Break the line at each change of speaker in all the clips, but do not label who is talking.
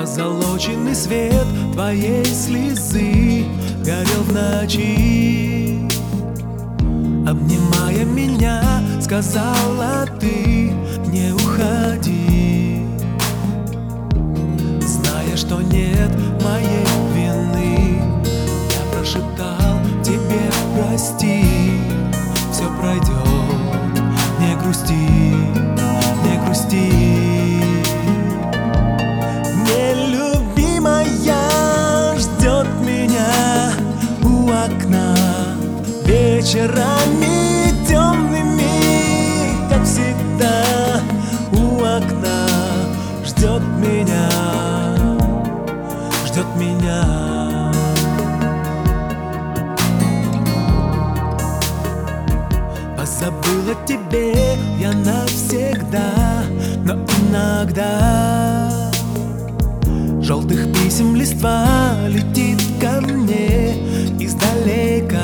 Позолоченный свет твоей слезы горел в ночи. Обнимая меня, сказала ты: не уходи. Зная, что нет моей вины, я прошептал тебе: прости. Все пройдет, не грусти, не грусти. Нелюбимая ждет меня у окна вечерами темными, как всегда. У окна ждет меня, ждет меня. Позабыла тебе я навсегда, но иногда желтых писем листва летит ко мне издалека.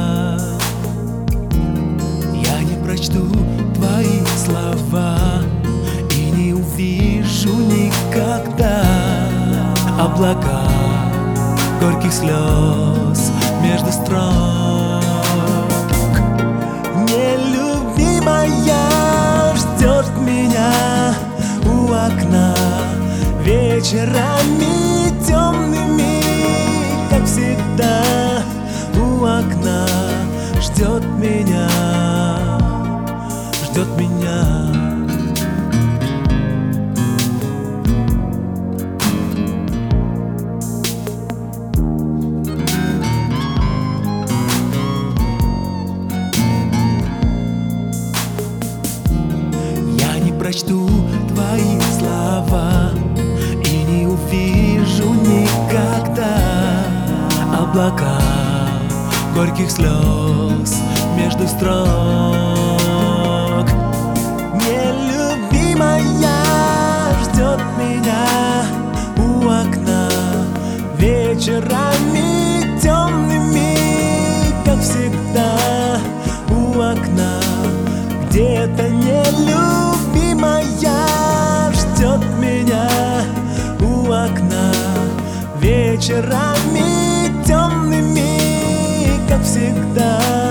Я не прочту твои слова и не увижу никогда облака горьких слез между строк. Нелюбимая ждет меня у окна вечерами темными, как всегда. У окна ждет меня, ждет меня. Я не прочту твои слова и не увижу никогда облака горьких слез между строк. Нелюбимая ждет меня у окна вечерами темными, как всегда. У окна где-то нелюбимая ждет меня у окна вечерами темными, как всегда.